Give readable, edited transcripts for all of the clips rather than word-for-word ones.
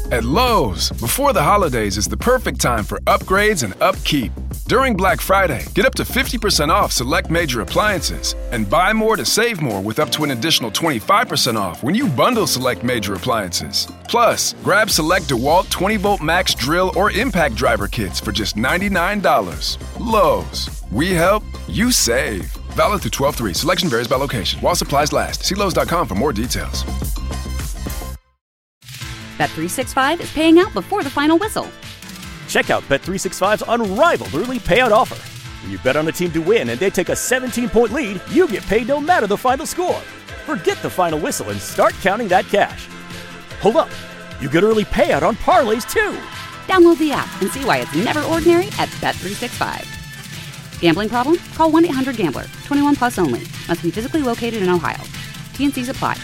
At Lowe's, before the holidays is the perfect time for upgrades and upkeep. During Black Friday, get up to 50% off select major appliances and buy more to save more with up to an additional 25% off when you bundle select major appliances. Plus, grab select DeWalt 20-volt max drill or impact driver kits for just $99. Lowe's. We help, you save. Valid through 12/3. Selection varies by location. While supplies last. See Lowe's.com for more details. Bet365 is paying out before the final whistle. Check out Bet365's unrivaled early payout offer. When you bet on a team to win and they take a 17-point lead, you get paid no matter the final score. Forget the final whistle and start counting that cash. Hold up. You get early payout on parlays, too. Download the app and see why it's never ordinary at Bet365. Gambling problem? Call 1-800-GAMBLER. 21 plus only. Must be physically located in Ohio. T&Cs apply.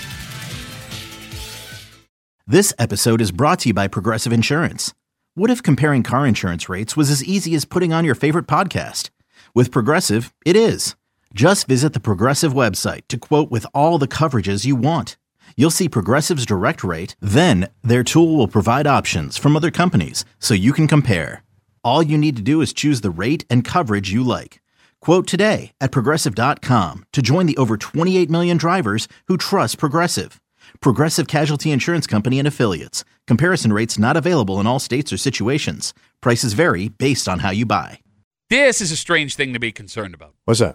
This episode is brought to you by Progressive Insurance. What if comparing car insurance rates was as easy as putting on your favorite podcast? With Progressive, it is. Just visit the Progressive website to quote with all the coverages you want. You'll see Progressive's direct rate, then their tool will provide options from other companies so you can compare. All you need to do is choose the rate and coverage you like. Quote today at Progressive.com to join the over 28 million drivers who trust Progressive. Progressive Casualty Insurance Company and Affiliates. Comparison rates not available in all states or situations. Prices vary based on how you buy. This is a strange thing to be concerned about. What's that?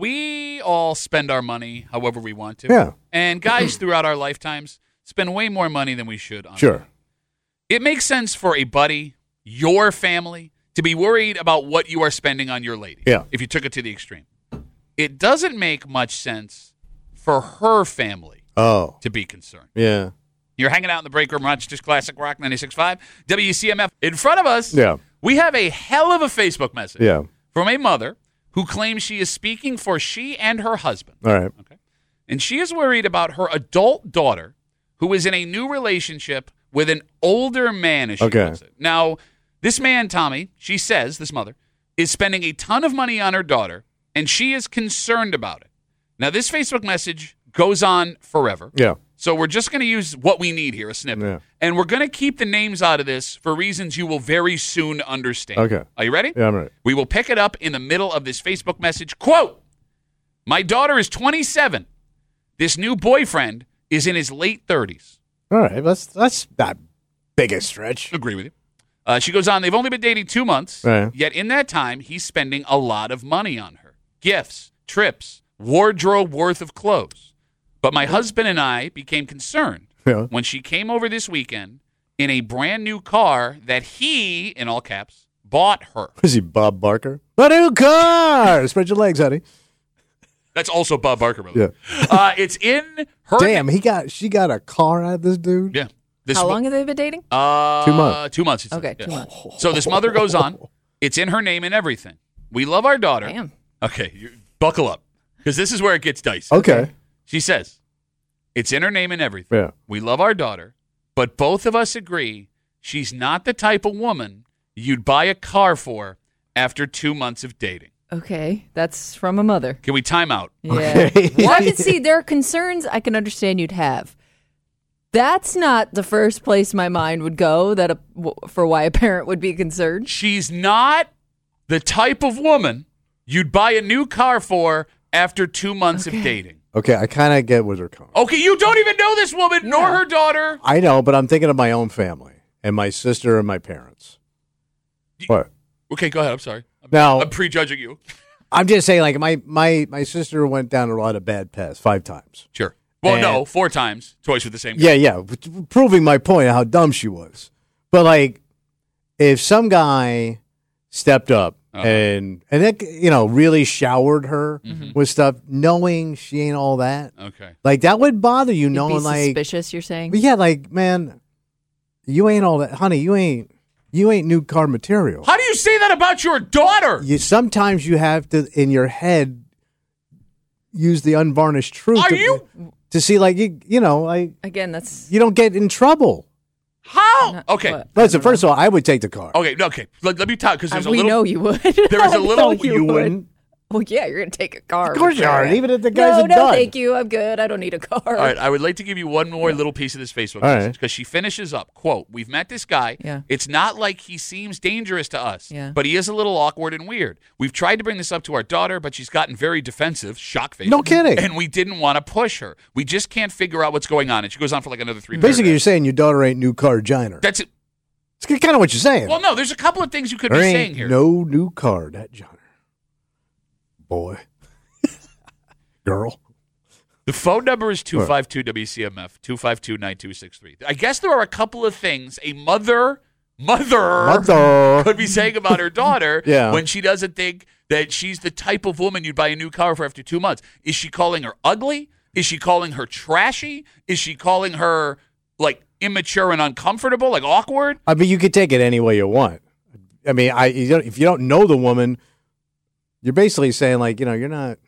We all spend our money however we want to. Yeah. And guys throughout our lifetimes spend way more money than we should on Sure. It makes sense for a buddy, your family, to be worried about what you are spending on your lady. Yeah. If you took it to the extreme. It doesn't make much sense for her family to be concerned. Yeah. You're hanging out in the break room, Rochester's Classic Rock 96.5, WCMF. In front of us, Yeah. we have a hell of a Facebook message Yeah. from a mother who claims she is speaking for she and her husband. All right. Okay. And she is worried about her adult daughter who is in a new relationship with an older man, as she puts it. Now, this man, Tommy, she says, this mother, is spending a ton of money on her daughter, and she is concerned about it. Now, this Facebook message goes on forever. Yeah. So we're just going to use what we need here, a snippet. Yeah. And we're going to keep the names out of this for reasons you will very soon understand. Okay. Are you ready? Yeah, I'm ready. We will pick it up in the middle of this Facebook message. Quote, my daughter is 27. This new boyfriend is in his late 30s. All right. That's not big a stretch. Agree with you. She goes on, they've only been dating 2 months, Right. yet in that time, he's spending a lot of money on her. Gifts, trips, wardrobe worth of clothes. But my husband and I became concerned when she came over this weekend in a brand new car that he, in all caps, bought her. Is he Bob Barker? A new car! Spread your legs, honey. That's also Bob Barker, brother. Yeah. It's in her... Damn, she got a car out of this dude? Yeah. How long have they been dating? 2 months. 2 months. Okay, yeah. 2 months. So this mother goes on. It's in her name and everything. We love our daughter. Damn. Okay, buckle up, because this is where it gets dicey. Okay. She says, it's in her name and everything. Yeah. We love our daughter, but both of us agree she's not the type of woman you'd buy a car for after 2 months of dating. Okay, that's from a mother. Can we time out? Yeah. Okay. Well, I can see there are concerns I can understand you'd have. That's not the first place my mind would go for why a parent would be concerned. She's not the type of woman you'd buy a new car for after 2 months of dating. Okay, I kind of get where they're coming. Okay, you don't even know this woman nor her daughter. I know, but I'm thinking of my own family and my sister and my parents. What? Okay, go ahead. I'm sorry. Now, I'm prejudging you. I'm just saying, like, my sister went down a lot of bad paths 5 times. Sure. Well, And- no, 4 times. Twice with the same guy. Yeah, proving my point of how dumb she was. But, like, if some guy stepped up and it, really showered her with stuff, knowing she ain't all that, Okay. like, that would bother you, You'd knowing, be like, suspicious, you're saying? but yeah, like, man, you ain't all that, honey. You ain't new car material. How do you say that about your daughter? Sometimes you have to, in your head, use the unvarnished truth. To see, like, like, Again, that's... you don't get in trouble. How? Okay. What? Listen, first of all, I would take the car. Okay. Let me talk, because there's a we little... know you would. There is a little... You wouldn't. Well, yeah, you're going to take a car. Of course you are, even if the guy's a No, dud. thank you. I'm good. I don't need a car. All right, I would like to give you one more little piece of this Facebook message because she finishes up, quote, "We've met this guy. Yeah. It's not like he seems dangerous to us, Yeah. but he is a little awkward and weird. We've tried to bring this up to our daughter, but she's gotten very defensive, shock face. No kidding. And we didn't want to push her. We just can't figure out what's going on." And she goes on for like another 3 minutes. Basically, you're saying your daughter ain't new car Giner. That's it. It's kind of what you're saying. Well, no, there's a couple of things you could there be ain't saying here. no new car, that Giner. Boy. Girl. The phone number is 252-WCMF, 252-9263. I guess there are a couple of things a mother could be saying about her daughter when she doesn't think that she's the type of woman you'd buy a new car for after 2 months. Is she calling her ugly? Is she calling her trashy? Is she calling her, like, immature and uncomfortable, like awkward? I mean, you could take it any way you want. I mean, if you don't know the woman, you're basically saying, like, you're not.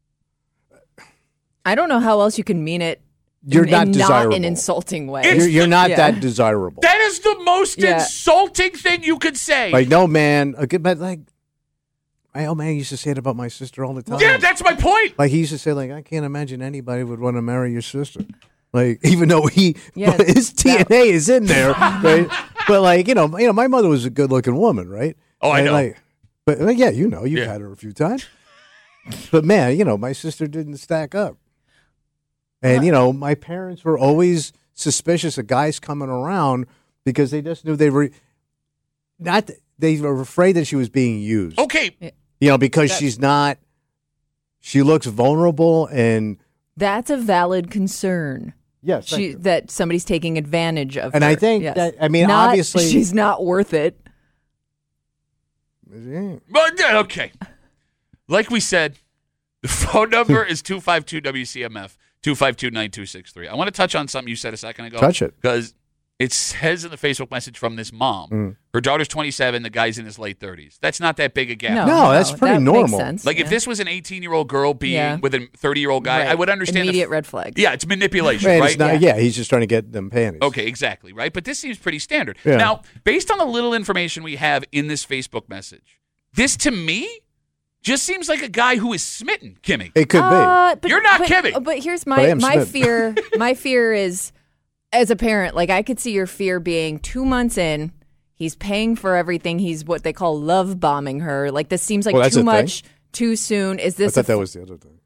I don't know how else you can mean it. You're not desirable. Not an insulting way. You're not that desirable. That is the most insulting thing you could say. Like, no, man. But, like, my old man used to say it about my sister all the time. Yeah, that's my point. Like, he used to say, like, I can't imagine anybody would want to marry your sister. Like, even though his DNA is in there, right? But, like, my mother was a good-looking woman, right? Oh, I know. Like, but, yeah, you've had her a few times. But, man, my sister didn't stack up. And, my parents were always suspicious of guys coming around because they just knew they were afraid that she was being used. Okay. Because she looks vulnerable and. That's a valid concern. Yes. That somebody's taking advantage of and her. I think obviously. She's not worth it. But, okay. Like we said, the phone number is 252-WCMF. 252-9263. I want to touch on something you said a second ago. Touch it. Because it says in the Facebook message from this mom, her daughter's 27, the guy's in his late 30s. That's not that big a gap. No, that's pretty that normal. Makes sense. Like, if this was an 18-year-old girl being with a 30-year-old guy, I would understand. Immediate red flags. Yeah, it's manipulation, Man, right? it's not, he's just trying to get them panties. Okay, exactly, right? But this seems pretty standard. Yeah. Now, based on the little information we have in this Facebook message, this, to me, just seems like a guy who is smitten, Kimmy. It could be. You're not Kimmy. But here's my fear. My fear is, as a parent, like, I could see your fear being 2 months in, he's paying for everything. He's what they call love bombing her. Like, this seems like too much, too soon. Is this? I thought that was the other thing.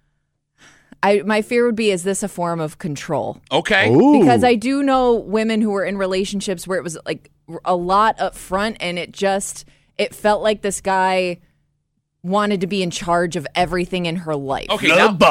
My fear would be, is this a form of control? Okay. Ooh. Because I do know women who were in relationships where it was like a lot up front, and it felt like this guy wanted to be in charge of everything in her life. Okay,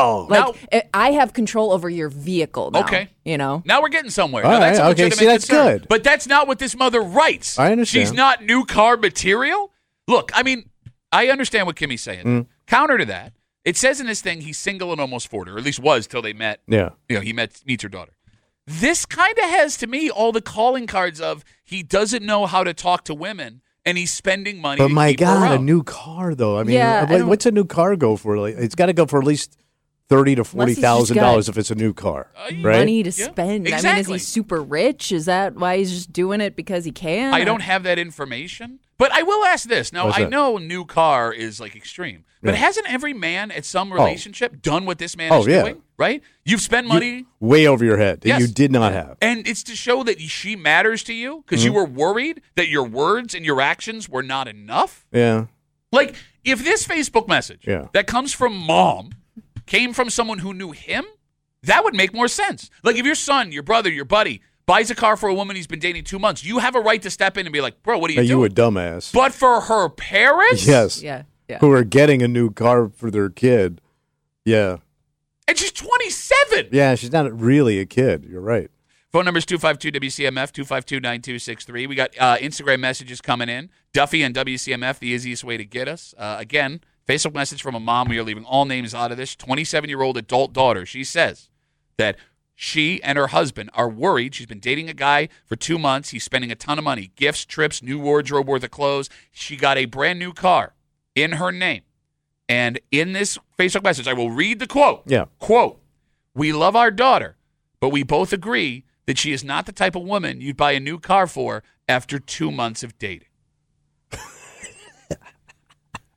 I have control over your vehicle now. Okay. Now we're getting somewhere. All now, that's right, a okay, legitimate see, that's concern. good. But that's not what this mother writes. I understand. She's not new car material. Look, I mean, I understand what Kimmy's saying. Counter to that, it says in this thing he's single and almost 40, or at least was till they met. Yeah. He meets her daughter. This kind of has, to me, all the calling cards of he doesn't know how to talk to women. And he's spending money. But to my keep her God, a around. new car though. I mean, what's a new car go for? Like, it's got to go for at least $30,000 to $40,000 if it's a new car, right? Money to spend. Exactly. I mean, is he super rich? Is that why he's just doing it because he can? I don't have that information, but I will ask this. Now, I know new car is like extreme, but hasn't every man at some relationship done what this man is doing? Right? You've spent money way over your head that you did not have. And it's to show that she matters to you because you were worried that your words and your actions were not enough. Yeah. Like, if this Facebook message that comes from mom came from someone who knew him, that would make more sense. Like, if your son, your brother, your buddy buys a car for a woman he's been dating 2 months, you have a right to step in and be like, bro, what are you doing? You a dumbass. But for her parents? Yes. Yeah. Who are getting a new car for their kid. Yeah. And she's 27. Yeah, she's not really a kid. You're right. Phone number is 252-WCMF, 252-9263. We got Instagram messages coming in. Duffy and WCMF, the easiest way to get us. Again, Facebook message from a mom. We are leaving all names out of this. 27-year-old adult daughter. She says that she and her husband are worried. She's been dating a guy for 2 months. He's spending a ton of money. Gifts, trips, new wardrobe worth of clothes. She got a brand new car in her name. And in this Facebook message, I will read the quote. Yeah. Quote, "We love our daughter, but we both agree that she is not the type of woman you'd buy a new car for after 2 months of dating."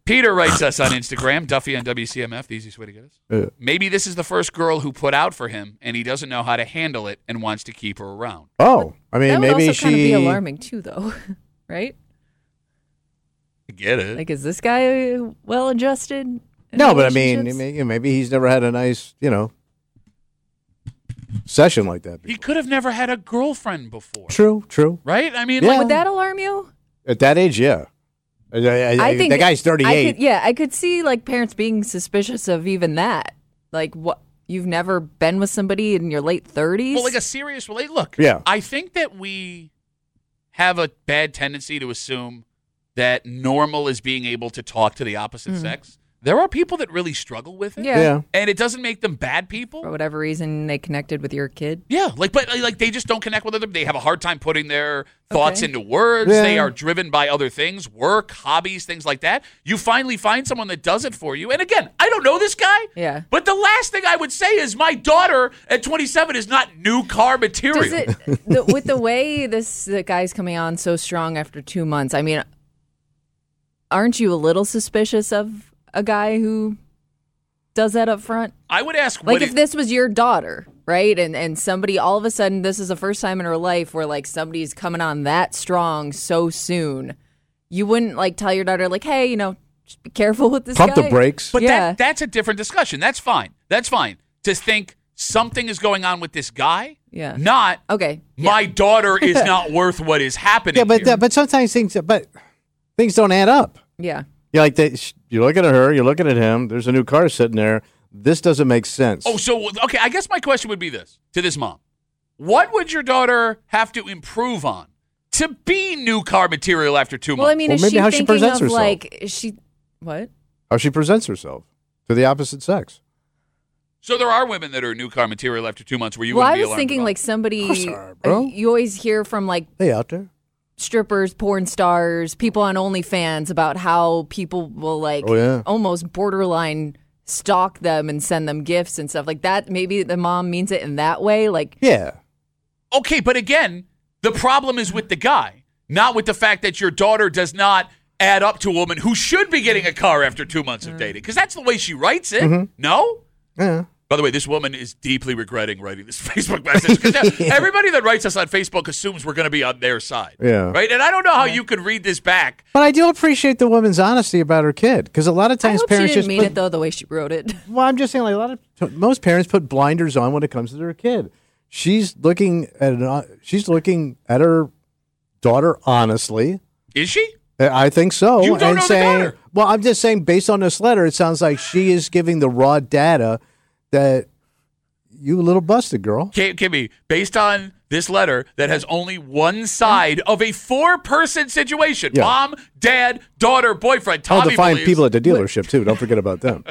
Peter writes us on Instagram, Duffy on WCMF, the easiest way to get us. Maybe this is the first girl who put out for him, and he doesn't know how to handle it and wants to keep her around. Oh, I mean, that would maybe also kind of be alarming too, though, right? I get it. Like, is this guy well-adjusted? No, but I mean, maybe he's never had a nice, session like that before. He could have never had a girlfriend before. True. Right? I mean, Yeah. Would that alarm you? At that age, yeah. I think the guy's 38. I could see like parents being suspicious of even that. Like, what? You've never been with somebody in your late 30s? well, like a serious relate. Look, Yeah. I think that we have a bad tendency to assume that normal is being able to talk to the opposite sex. There are people that really struggle with it. Yeah. And it doesn't make them bad people. For whatever reason, they connected with your kid. Yeah, but they just don't connect with other. They have a hard time putting their thoughts into words. Yeah. They are driven by other things, work, hobbies, things like that. You finally find someone that does it for you. And again, I don't know this guy. Yeah. But the last thing I would say is my daughter at 27 is not new car material. Does it, with the way the guy's coming on so strong after 2 months, I mean, aren't you a little suspicious of a guy who does that up front? I would ask, like, if this was your daughter, right? And somebody, all of a sudden, this is the first time in her life where, like, somebody's coming on that strong so soon. You wouldn't, like, tell your daughter, like, hey, just be careful with this Pump guy. the brakes. But Yeah. that's a different discussion. That's fine. To think something is going on with this guy, Yeah. not Okay. my daughter is not worth what is happening. Yeah, but here. but sometimes things don't add up. Yeah. You're you're looking at her, you're looking at him. There's a new car sitting there. This doesn't make sense. Oh, so, okay, I guess my question would be this, to this mom. What would your daughter have to improve on to be new car material after 2 months? Well, I mean, Well, is maybe she how she thinking presents of, herself. like, what? How she presents herself to the opposite sex. So there are women that are new car material after 2 months where you Well, wouldn't I be was alarmed thinking, at all. like, somebody, Of course there are, bro. you always hear from, like, Hey, out there. strippers, porn stars, people on OnlyFans about how people will, like, Oh, yeah. almost borderline stalk them and send them gifts and stuff like that. Maybe the mom means it in that way. Like, Yeah. Okay, but again, the problem is with the guy, not with the fact that your daughter does not add up to a woman who should be getting a car after 2 months of dating. Because that's the way she writes it. No? Yeah. By the way, this woman is deeply regretting writing this Facebook message. 'Cause everybody that writes us on Facebook assumes we're going to be on their side. Yeah. Right? And I don't know how you could read this back. But I do appreciate the woman's honesty about her kid, because a lot of I times hope she parents didn't just mean it, though, the way she wrote it. Well, I'm just saying, like most parents put blinders on when it comes to their kid. She's looking at her daughter honestly. Is she? I think so. You don't and know the saying, daughter. well, I'm just saying, based on this letter, it sounds like she is giving the raw data that you a little busted, girl. Kimmy, based on this letter that has only one side of a 4-person situation, Yeah. mom, dad, daughter, boyfriend, I'll Tommy define believes, people at the dealership, too. Don't forget about them.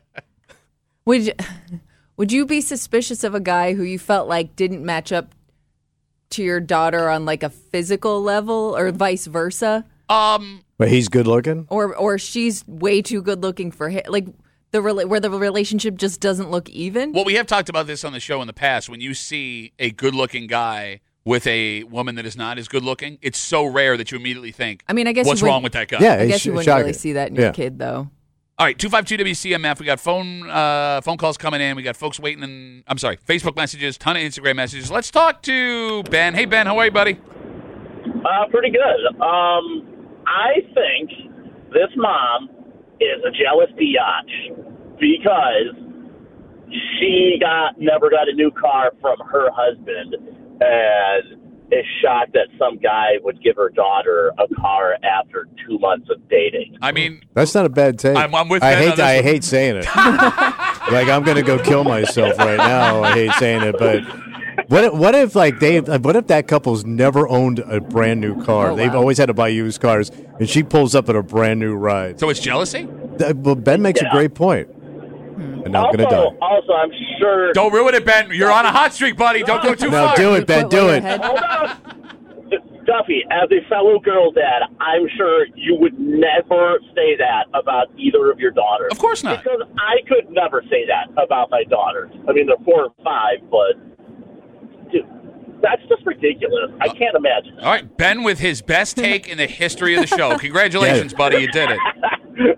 Would you be suspicious of a guy who you felt like didn't match up to your daughter on, like, a physical level, or vice versa? But he's good looking? Or she's way too good looking for him? Like, where the relationship just doesn't look even? Well, we have talked about this on the show in the past. When you see a good-looking guy with a woman that is not as good-looking, it's so rare that you immediately think, I mean, I guess what's you wrong wouldn't- with that guy? Yeah, I guess you wouldn't really shocking. see that in your Yeah. kid, though. All right, 252-WCMF. We got phone calls coming in. We got folks waiting. Facebook messages, ton of Instagram messages. Let's talk to Ben. Hey, Ben, how are you, buddy? Pretty good. I think this mom is a jealous biatch because she never got a new car from her husband and is shocked that some guy would give her daughter a car after 2 months of dating. I mean, That's not a bad take. I'm with I Ben on hate this I one. hate saying it. Like, I'm going to go kill myself right now. I hate saying it, but what if that couple's never owned a brand new car? Oh, They've wow. always had to buy used cars, and she pulls up in a brand new ride. so it's jealousy? Well, Ben makes a great point. And now I'm going to die. Also, I'm sure... Don't ruin it, Ben. You're on a hot streak, buddy. Don't go too No, far. do it, Ben. Quit Do while it. you're ahead. Hold on. Duffy, as a fellow girl dad, I'm sure you would never say that about either of your daughters. Of course not. Because I could never say that about my daughters. I mean, they're 4 and 5, but dude, that's just ridiculous. I can't imagine. All right, Ben with his best take in the history of the show. Congratulations, buddy. You did it.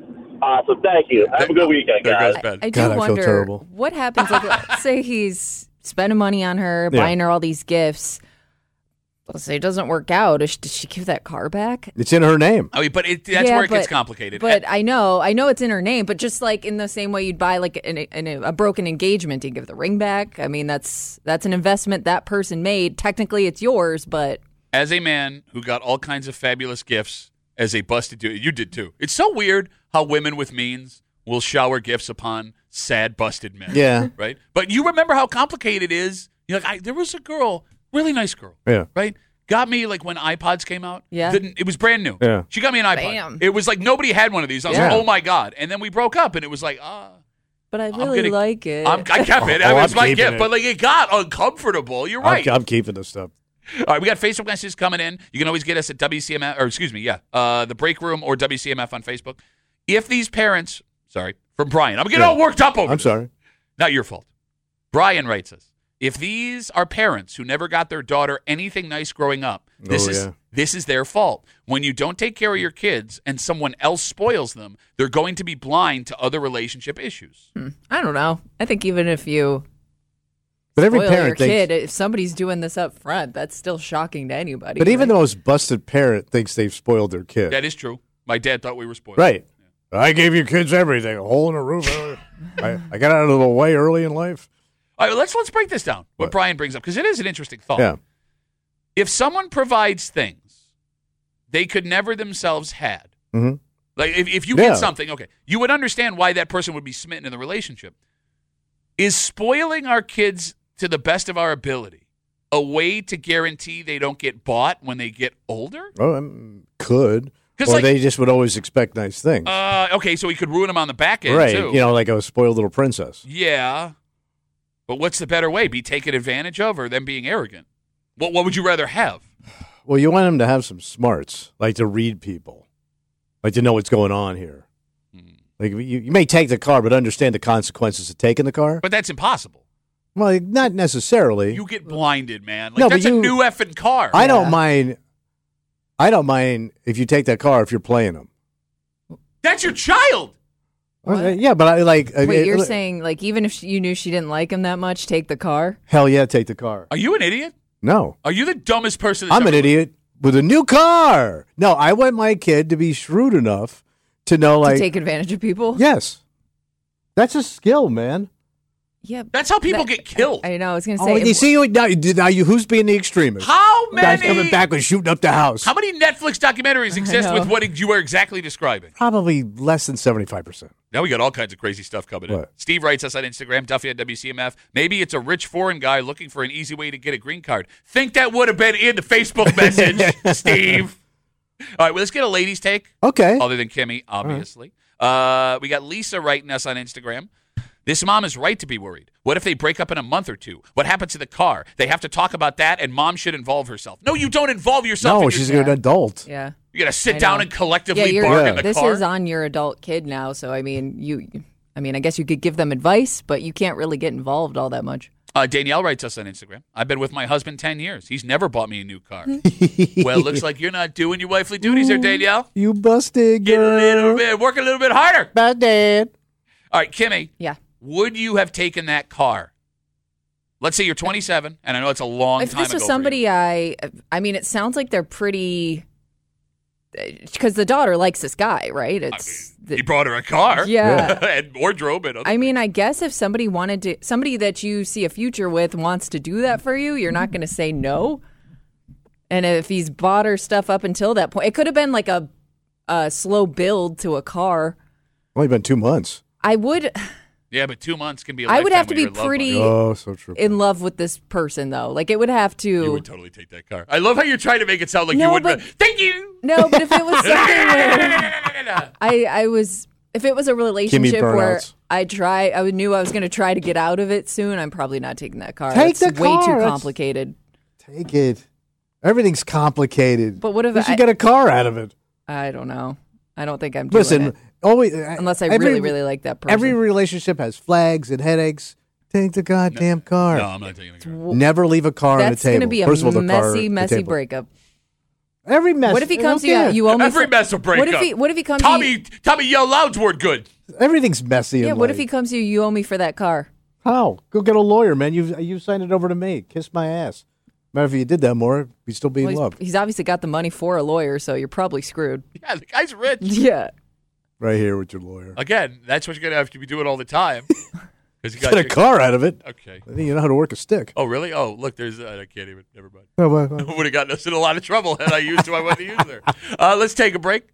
Awesome. Thank you. Have a good weekend, There guys. goes Ben. I do God, I feel wonder terrible. what happens. Like, let's say he's spending money on her, buying her all these gifts. Let's say it doesn't work out. Does she give that car back? It's in her name. I mean, but that's where it gets complicated. But I know it's in her name. But just like in the same way you'd buy like a broken engagement, you give the ring back. I mean, that's an investment that person made. Technically, it's yours, but as a man who got all kinds of fabulous gifts as a busted dude, you did too. It's so weird how women with means will shower gifts upon sad, busted men. Yeah. Right? But you remember how complicated it is. You're like, there was a girl, really nice girl. Yeah. Right? Got me like when iPods came out. Yeah. It was brand new. Yeah. She got me an iPod. Bam. It was like nobody had one of these. I was Yeah. like, oh my God. And then we broke up and it was like, but I really like it. I kept it. Oh, It was I'm my keeping gift. it. But like it got uncomfortable. You're right. I'm keeping this stuff. All right, we got Facebook messages coming in. You can always get us at WCMF, or excuse me, the Break Room or WCMF on Facebook. If these parents, from Brian, I'm getting all worked up over I'm this. sorry. Not your fault. Brian writes us, if these are parents who never got their daughter anything nice growing up, this is their fault. When you don't take care of your kids and someone else spoils them, they're going to be blind to other relationship issues. I don't know. I think even if you But every spoil your parent thinks. kid, if somebody's doing this up front, that's still shocking to anybody. But even right? the most busted parent thinks they've spoiled their kid. That is true. My dad thought we were spoiled. Right. I gave you kids everything. A hole in the roof. I got out of the way early in life. All right, let's break this down. What Brian brings up, because it is an interesting thought. Yeah. If someone provides things they could never themselves had, Mm-hmm. like if you get something, okay, you would understand why that person would be smitten in the relationship. Is spoiling our kids to the best of our ability a way to guarantee they don't get bought when they get older? Well, could. Or like, they just would always expect nice things. Okay, so we could ruin them on the back end, right. too. You know, like a spoiled little princess. Yeah. But what's the better way? Be taken advantage of or them being arrogant? What would you rather have? Well, you want them to have some smarts, like to read people, like to know what's going on here. Like you may take the car, but understand the consequences of taking the car. But that's impossible. Well, not necessarily. You get blinded, man. Like, No, that's but a new effing car. I don't mind. I don't mind if you take that car if you're playing them. That's your child. Yeah, but I like. Wait, you're saying like even if you knew she didn't like him that much, take the car? Hell yeah, take the car. Are you an idiot? No. Are you the dumbest person that's I'm an ever idiot with a new car. No, I want my kid to be shrewd enough to know, like, to take advantage of people? Yes. That's a skill, man. Yeah. That's how people get killed. I know. I was going to Oh, say. you see, now who's being the extremist? How many? Guys coming back and shooting up the house. How many Netflix documentaries exist with what you are exactly describing? Probably less than 75%. Now we got all kinds of crazy stuff coming in. What? Steve writes us on Instagram, Duffy at WCMF. Maybe it's a rich foreign guy looking for an easy way to get a green card. Think that would have been in the Facebook message, Steve. All right, well, let's get a lady's take. Okay. Other than Kimmy, obviously. We got Lisa writing us on Instagram. This mom is right to be worried. What if they break up in a month or two? What happens to the car? They have to talk about that, and mom should involve herself. No, you don't involve yourself. No, she's an adult. Yeah. You got to sit I down know. and collectively Yeah, bark in the this car. is on your adult kid now, so I mean, I guess you could give them advice, but you can't really get involved all that much. Danielle writes us on Instagram. I've been with my husband 10 years. He's never bought me a new car. Well, looks like you're not doing your wifely duties there, Danielle. You busted, Get girl. a little bit, work a little bit harder. Busted. All right, Kimmy. Yeah. Would you have taken that car? Let's say you're 27, and I know it's a long If time this ago was for somebody you. I mean, it sounds like they're pretty, because the daughter likes this guy, right? It's He brought her a car. Yeah. and wardrobe and other I mean, I guess if somebody that you see a future with wants to do that for you, you're not going to say no. And if he's bought her stuff up until that point, it could have been like a slow build to a car. Only been 2 months. I would Yeah, but 2 months can be a I would lifetime have to when be you're in love, pretty Mike. Oh, so true. in love with this person, though. Like, it would have to. You would totally take that car. I love how you're trying to make it sound like No, you wouldn't. but- Thank you. No, but if it was something where if it was a relationship where burnouts. I knew I was going to try to get out of it soon, I'm probably not taking that car. Take It's the way car. too That's- complicated. Take it. Everything's complicated. But what if you should I- get a car out of it? I don't know. I don't think I'm doing Listen, it. always Unless I every- really, really like that person. Every relationship has flags and headaches. Take the goddamn car. No, I'm not taking the car. Never leave a car on the That's table. going to be a First of all, the car, messy, the messy table. breakup. Every mess. What if he comes to you? You owe me. Every mess will break what if up. he? What if he comes? Tommy yell loud's word good. Everything's messy. Yeah. In What life. if he comes to you? You owe me for that car. How? Go get a lawyer, man. You signed it over to me. Kiss my ass. Matter if you did that more, we'd still be in love. He's obviously got the money for a lawyer, so you're probably screwed. Yeah, the guy's rich. Yeah. Right here with your lawyer. Again, that's what you're going to have to be doing all the time. Because you Get a car out of it. Okay. I think you know how to work a stick. Oh, really? Oh, look, there's. I can't even. Never mind. Oh, Would have gotten us in a lot of trouble had I used who I wanted to use there. Let's take a break.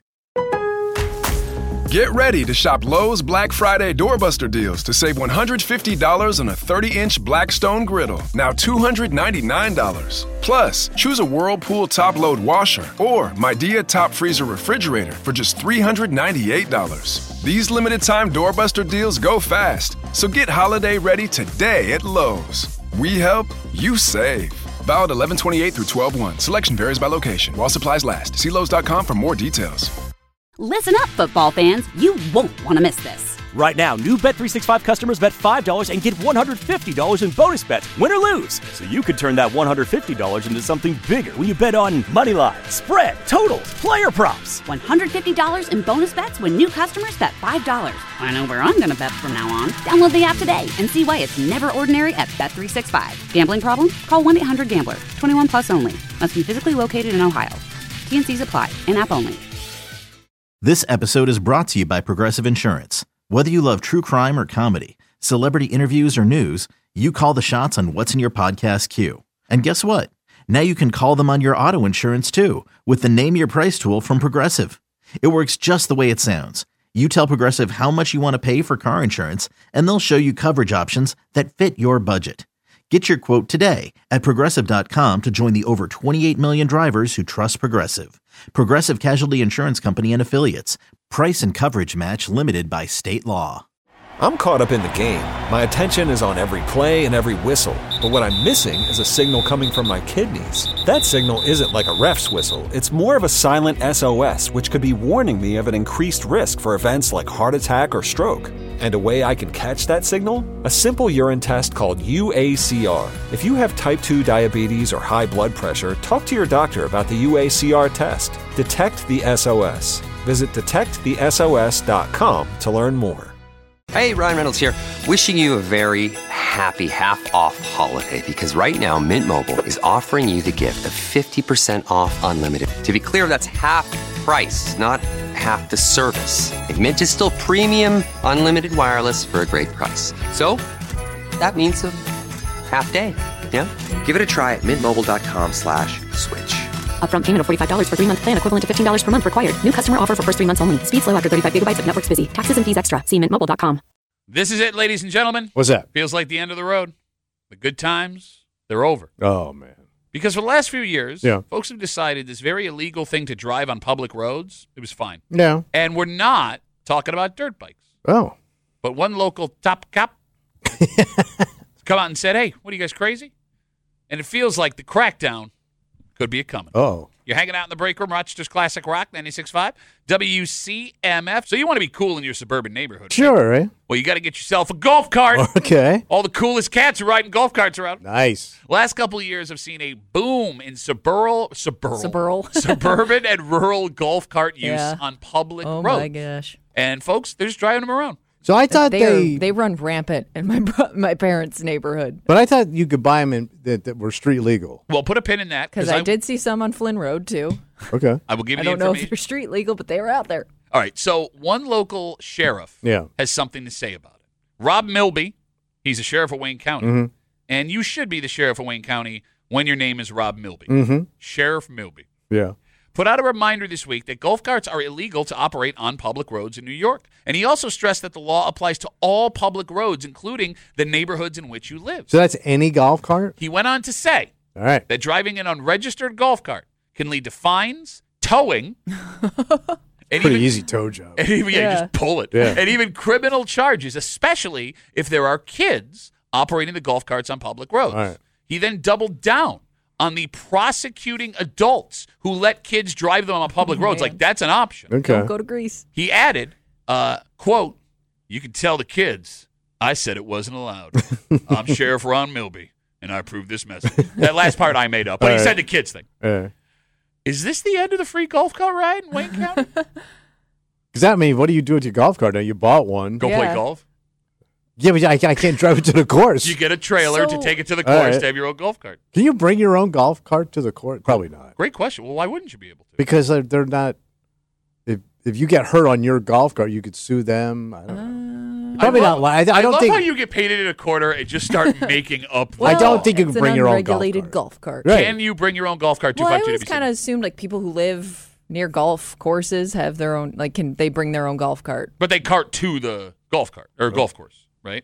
Get ready to shop Lowe's Black Friday doorbuster deals to save $150 on a 30-inch Blackstone griddle, now $299. Plus, choose a Whirlpool top-load washer or Midea top freezer refrigerator for just $398. These limited-time doorbuster deals go fast, so get holiday ready today at Lowe's. We help, you save. Valid 11/28 through 12/1. Selection varies by location. While supplies last. See Lowe's.com for more details. Listen up, football fans. You won't want to miss this. Right now, new Bet365 customers bet $5 and get $150 in bonus bets, win or lose. So you could turn that $150 into something bigger when you bet on money line, spread, totals, player props. $150 in bonus bets when new customers bet $5. I know where I'm going to bet from now on. Download the app today and see why it's never ordinary at Bet365. Gambling problem? Call 1-800-GAMBLER. 21 plus only. Must be physically located in Ohio. T&Cs apply. In-app only. This episode is brought to you by Progressive Insurance. Whether you love true crime or comedy, celebrity interviews or news, you call the shots on what's in your podcast queue. And guess what? Now you can call them on your auto insurance too with the Name Your Price tool from Progressive. It works just the way it sounds. You tell Progressive how much you want to pay for car insurance, and they'll show you coverage options that fit your budget. Get your quote today at Progressive.com to join the over 28 million drivers who trust Progressive. Progressive Casualty Insurance Company and Affiliates. Price and coverage match limited by state law. I'm caught up in the game. My attention is on every play and every whistle. But what I'm missing is a signal coming from my kidneys. That signal isn't like a ref's whistle. It's more of a silent SOS, which could be warning me of an increased risk for events like heart attack or stroke. And a way I can catch that signal? A simple urine test called UACR. If you have type 2 diabetes or high blood pressure, talk to your doctor about the UACR test. Detect the SOS. Visit detectthesos.com to learn more. Hey, Ryan Reynolds here. Wishing you a very happy half-off holiday because right now Mint Mobile is offering you the gift of 50% off unlimited. To be clear, that's half price, not half the service. And Mint is still premium unlimited wireless for a great price. So that means a half day. Yeah? Give it a try at mintmobile.com/switch. Upfront payment of $45 for 3-month plan, equivalent to $15 per month required. New customer offer for first 3 months only. Speed slow after 35 gigabytes if network's busy. Taxes and fees extra. See mintmobile.com. This is it, ladies and gentlemen. What's that? Feels like the end of the road. The good times, they're over. Oh, man. Because for the last few years, folks have decided this very illegal thing to drive on public roads, it was fine. Yeah. And we're not talking about dirt bikes. Oh. But one local top cop come out and said, hey, what are you guys, crazy? And it feels like the crackdown could be a-coming. Oh. You're hanging out in the break room, Rochester's Classic Rock, 96.5, WCMF. So you want to be cool in your suburban neighborhood. Sure, right? Well, you got to get yourself a golf cart. Okay. All the coolest cats are riding golf carts around. Nice. Last couple of years have seen a boom in suburban and rural golf cart use on public roads. Oh, my gosh. And folks, they're just driving them around. So I thought they run rampant in my parents' neighborhood. But I thought you could buy them that were street legal. Well, put a pin in that. Because I did see some on Flynn Road, too. Okay. I will give you the information. I don't know if they're street legal, but they were out there. All right. So one local sheriff has something to say about it. Rob Milby, he's a sheriff of Wayne County. Mm-hmm. And you should be the sheriff of Wayne County when your name is Rob Milby. Mm-hmm. Sheriff Milby. Yeah. Put out a reminder this week that golf carts are illegal to operate on public roads in New York. And he also stressed that the law applies to all public roads, including the neighborhoods in which you live. So that's any golf cart? He went on to say that driving an unregistered golf cart can lead to fines, towing. Pretty easy tow job. And even, just pull it. Yeah. And even criminal charges, especially if there are kids operating the golf carts on public roads. All right. He then doubled down on the prosecuting adults who let kids drive them on public roads. Like, that's an option. Okay. Don't go to Greece. He added, quote, you can tell the kids I said it wasn't allowed. I'm Sheriff Ron Milby, and I approve this message. That last part I made up, but he said the kids thing. Is this the end of the free golf cart ride in Wayne County? Does that mean, what do you do with your golf cart now? You bought one. Go play golf? Yeah, but I can't drive it to the course. You get a trailer to take it to the course to have your own golf cart. Can you bring your own golf cart to the course? Probably not. Great question. Well, why wouldn't you be able to? Because they're not. If you get hurt on your golf cart, you could sue them. I don't know. Probably not. I don't love think how you get painted in a corner and just start making up. I don't think you can bring your own unregulated golf cart. Right. Can you bring your own golf cart? Well, I always kind of assumed like people who live near golf courses have their own. Like, can they bring their own golf cart? But they cart to the golf cart or golf course, right?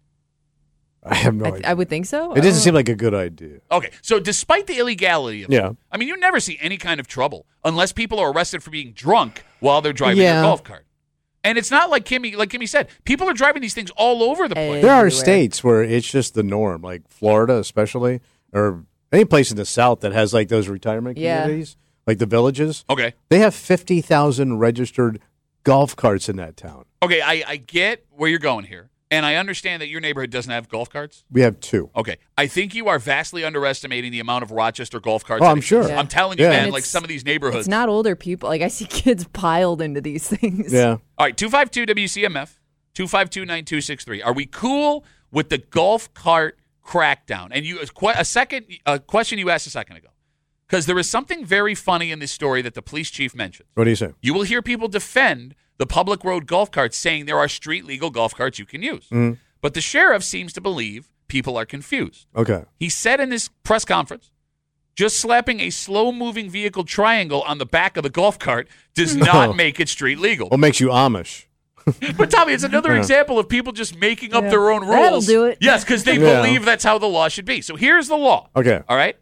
I have no idea. I would think so. It doesn't seem like a good idea. Okay, so despite the illegality of Yeah. it, I mean, you never see any kind of trouble unless people are arrested for being drunk while they're driving their golf cart. And it's not like Kimmy said. People are driving these things all over the place. There are states where it's just the norm, like Florida especially, or any place in the South that has like those retirement communities, like the villages. Okay. They have 50,000 registered golf carts in that town. Okay, I get where you're going here. And I understand that your neighborhood doesn't have golf carts. We have 2. Okay. I think you are vastly underestimating the amount of Rochester golf carts. Oh, I'm sure. I'm telling you, Yeah. man, And like some of these neighborhoods. It's not older people. Like, I see kids piled into these things. Yeah. All right, 252-WCMF, 252-9263. Are we cool with the golf cart crackdown? And you a question you asked a second ago. Because there is something very funny in this story that the police chief mentioned. What do you say? You will hear people defend the public road golf carts, saying there are street legal golf carts you can use. Mm-hmm. But the sheriff seems to believe people are confused. Okay. He said in this press conference, just slapping a slow-moving vehicle triangle on the back of the golf cart does not make it street legal. What makes you Amish? But, Tommy, it's another example of people just making up their own rules. That'll do it. Yes, because they believe that's how the law should be. So here's the law. Okay. All right?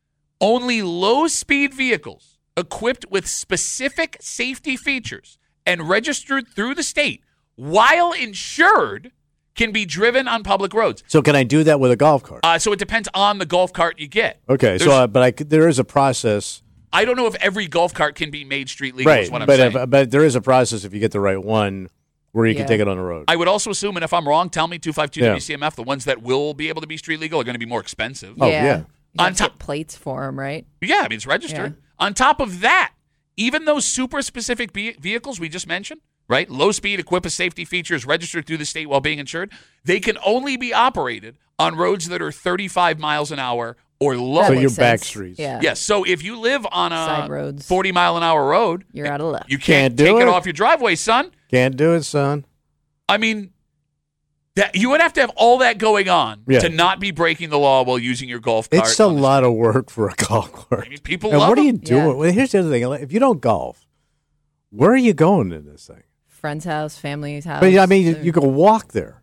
Only low-speed vehicles equipped with specific safety features and registered through the state while insured can be driven on public roads. So can I do that with a golf cart? So it depends on the golf cart you get. Okay. There is a process. I don't know if every golf cart can be made street legal is what I'm saying. But there is a process if you get the right one where you can take it on the road. I would also assume, and if I'm wrong, tell me, 252-WCMF, the ones that will be able to be street legal are going to be more expensive. Oh, yeah. You have to get plates for them, right? Yeah, I mean, it's registered. Yeah. On top of that, even those super specific vehicles we just mentioned, right? Low speed, equipped with safety features, registered through the state while being insured, they can only be operated on roads that are 35 miles an hour or lower. So your back streets. Yeah. Yes. So if you live on Side a roads. 40-mile-an-hour road, You're out of luck. you can't do take it it. off your driveway, son. Can't do it, son. I mean, that you would have to have all that going on to not be breaking the law while using your golf cart. It's a lot of work for a golf cart. I mean, people and love what are you them. doing? Yeah. Well, here's the other thing. If you don't golf, where are you going in this thing? Friend's house, family's house. But I mean, you can walk there.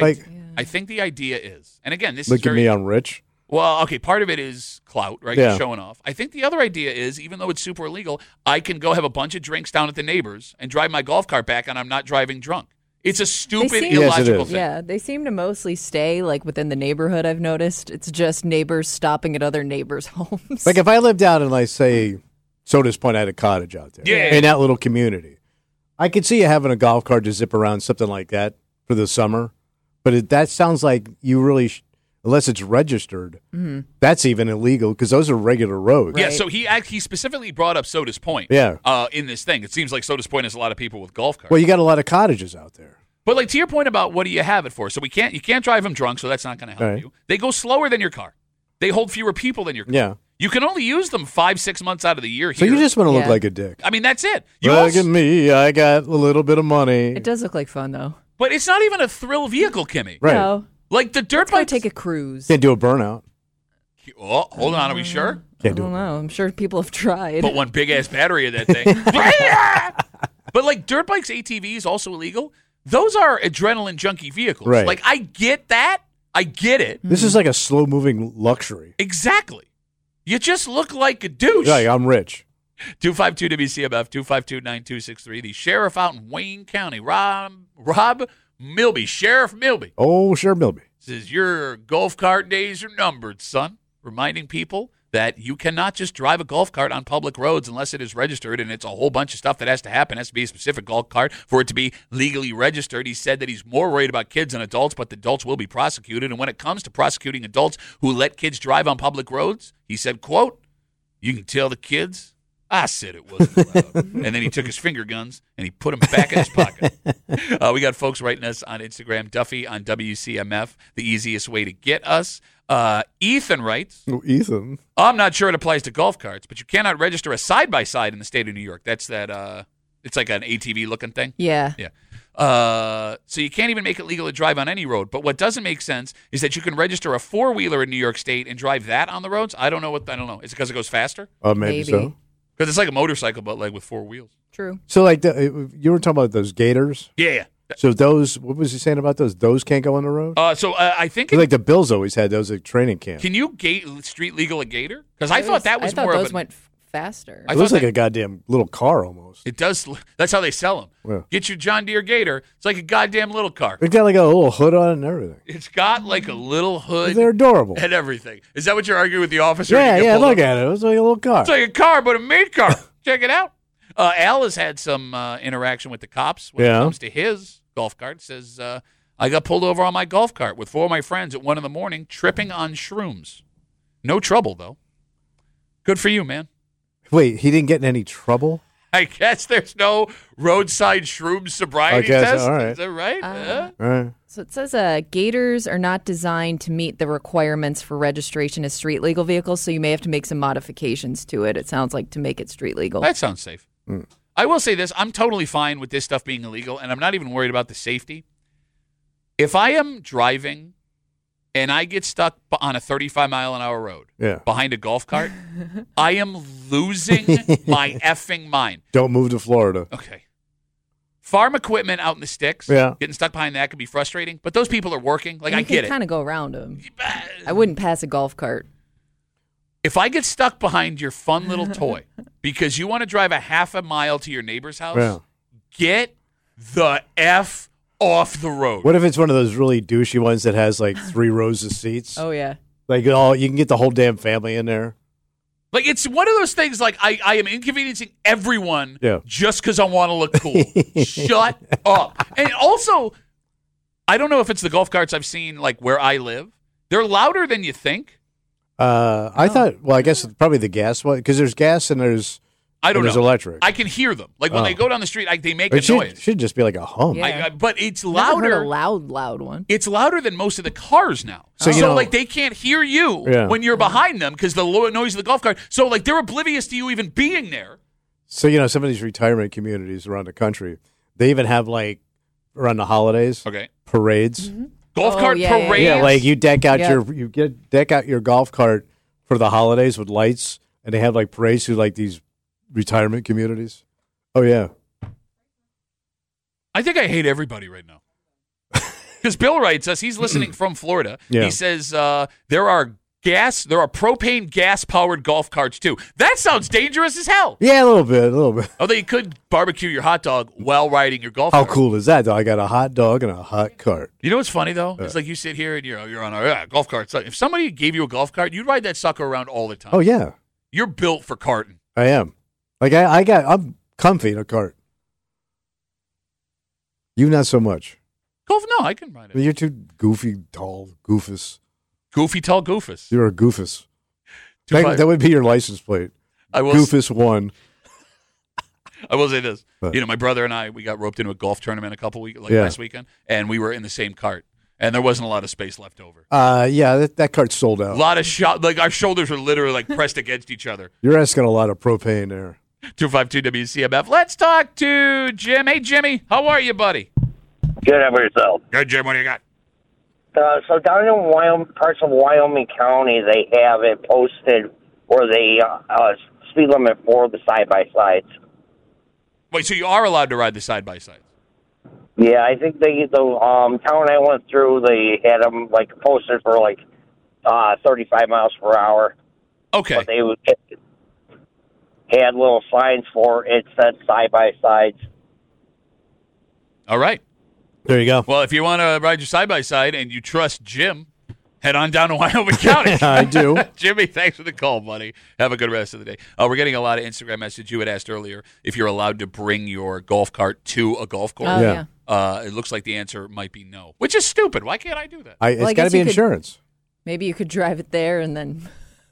I think the idea is, and again, this Look is at me, I'm rich. Well, okay, part of it is clout, right? Yeah. You're showing off. I think the other idea is, even though it's super illegal, I can go have a bunch of drinks down at the neighbors and drive my golf cart back, and I'm not driving drunk. It's a stupid, illogical thing. Yeah, they seem to mostly stay like within the neighborhood. I've noticed it's just neighbors stopping at other neighbors' homes. Like if I lived out in, like, say, Sodas Point, I had a cottage out there in that little community. I could see you having a golf cart to zip around something like that for the summer, but that sounds like you really, unless it's registered, that's even illegal because those are regular roads. Yeah, so he specifically brought up Sodas Point in this thing. It seems like Sodas Point has a lot of people with golf carts. Well, you got a lot of cottages out there. But like to your point about what do you have it for? So you can't drive them drunk, so that's not going to help you. They go slower than your car. They hold fewer people than your car. Yeah. You can only use them 5-6 months out of the year. So here. you just want to look like a dick. I mean, that's it. Look at me. I got a little bit of money. It does look like fun, though. But it's not even a thrill vehicle, Kimmy. Right. No. Like the dirt bike. Take a cruise. Can't do a burnout. Oh, hold on. Are we sure? Can't I don't know. I'm sure people have tried. Put one big ass battery in that thing. But like dirt bikes, ATVs, also illegal. Those are adrenaline junkie vehicles. Right. Like I get that. I get it. This is like a slow moving luxury. Exactly. You just look like a douche. Yeah, I'm rich. 252-WCMF, 252-9263. The sheriff out in Wayne County, Rob Milby, Sheriff Milby. Oh, Sheriff Milby. Says your golf cart days are numbered, son. Reminding people that you cannot just drive a golf cart on public roads unless it is registered, and it's a whole bunch of stuff that has to happen. It has to be a specific golf cart for it to be legally registered. He said that he's more worried about kids than adults, but the adults will be prosecuted. And when it comes to prosecuting adults who let kids drive on public roads, he said, quote, you can tell the kids I said it wasn't allowed. And then he took his finger guns and he put them back in his pocket. We got folks writing us on Instagram. Duffy on WCMF, the easiest way to get us. Ethan writes. Oh, Ethan. I'm not sure it applies to golf carts, but you cannot register a side-by-side in the state of New York. That's that. It's like an ATV-looking thing. Yeah. So you can't even make it legal to drive on any road. But what doesn't make sense is that you can register a four-wheeler in New York State and drive that on the roads. I don't know. Is it because it goes faster? Maybe so. Because it's like a motorcycle, but like with four wheels. True. So like you were talking about those gators. Yeah. So those, what was he saying about those? Those can't go on the road? I think like the Bills always had those at training camp. Can you street legal a gator? Because I thought that was more those of went faster. It looks like a goddamn little car almost. It does. That's how they sell them. Yeah. Get your John Deere Gator. It's like a goddamn little car. It's got like a little hood on it and everything. It's got like a little hood. They're adorable. And everything. Is that what you're arguing with the officer? Yeah, look at it. It's like a little car. It's like a car, but a maid car. Check it out. Al has had some interaction with the cops when it comes to his golf cart. Says, I got pulled over on my golf cart with 4 of my friends at 1 a.m, tripping on shrooms. No trouble, though. Good for you, man. Wait, he didn't get in any trouble? I guess there's no roadside shroom sobriety test. All right. Is that right? All right. So it says gators are not designed to meet the requirements for registration as street legal vehicles, so you may have to make some modifications to it, it sounds like, to make it street legal. That sounds safe. I will say this. I'm totally fine with this stuff being illegal, and I'm not even worried about the safety. If I am driving and I get stuck on a 35-mile-an-hour road behind a golf cart, I am losing my effing mind. Don't move to Florida. Okay. Farm equipment out in the sticks, getting stuck behind that can be frustrating, but those people are working. Like, I get it. You can kind of go around them. I wouldn't pass a golf cart. If I get stuck behind your fun little toy because you want to drive a half a mile to your neighbor's house, get the F off the road. What if it's one of those really douchey ones that has like 3 rows of seats? Oh, yeah. Like, you can get the whole damn family in there. Like, it's one of those things like I am inconveniencing everyone just because I want to look cool. Shut up. And also, I don't know if it's the golf carts I've seen like where I live. They're louder than you think. I thought, well, I guess it's probably the gas one, because there's gas and there's electric. I can hear them. Like when they go down the street, they make a noise. It should just be like a hum. Yeah. But it's louder. Never heard a loud one. It's louder than most of the cars now. So like they can't hear you when you're behind them because the low noise of the golf cart. So like they're oblivious to you even being there. So some of these retirement communities around the country, they even have like around the holidays, parades. Mm-hmm. Golf cart parades. Yeah, like you deck out deck out your golf cart for the holidays with lights, and they have like parades through like these retirement communities. Oh yeah. I think I hate everybody right now. Because Bill writes us, he's listening from Florida. Yeah. He says there are propane gas powered golf carts too. That sounds dangerous as hell. Yeah, a little bit. Although you could barbecue your hot dog while riding your golf cart. How cool is that, though? I got a hot dog and a hot cart. You know what's funny though? It's like you sit here and you're on a golf cart. So if somebody gave you a golf cart, you'd ride that sucker around all the time. Oh yeah. You're built for carting. I am. Like I'm comfy in a cart. You not so much. Golf? No, I can ride it. You're too goofy, tall, goofus. Goofy, tall, goofus. You're a goofus. That would be your license plate. Goofus 1. I will say this. My brother and I, we got roped into a golf tournament a couple weeks, last weekend, and we were in the same cart, and there wasn't a lot of space left over. That cart's sold out. A lot of like our shoulders were literally like pressed against each other. You're asking a lot of propane there. 252 WCMF. Let's talk to Jim. Hey, Jimmy, how are you, buddy? Good. How about yourself? Good, Jim. What do you got? So down in parts of Wyoming County, they have it posted where they speed limit for the side-by-sides. Wait, so you are allowed to ride the side-by-sides? Yeah, I think the town I went through, they had them like posted for like 35 miles per hour. Okay. But they had little signs for it said side-by-sides. All right. There you go. Well, if you want to ride your side-by-side and you trust Jim, head on down to Wyoming County. I do. Jimmy, thanks for the call, buddy. Have a good rest of the day. We're getting a lot of Instagram messages. You had asked earlier if you're allowed to bring your golf cart to a golf course. Oh, yeah. It looks like the answer might be no, which is stupid. Why can't I do that? It's got to be insurance. Maybe you could drive it there and then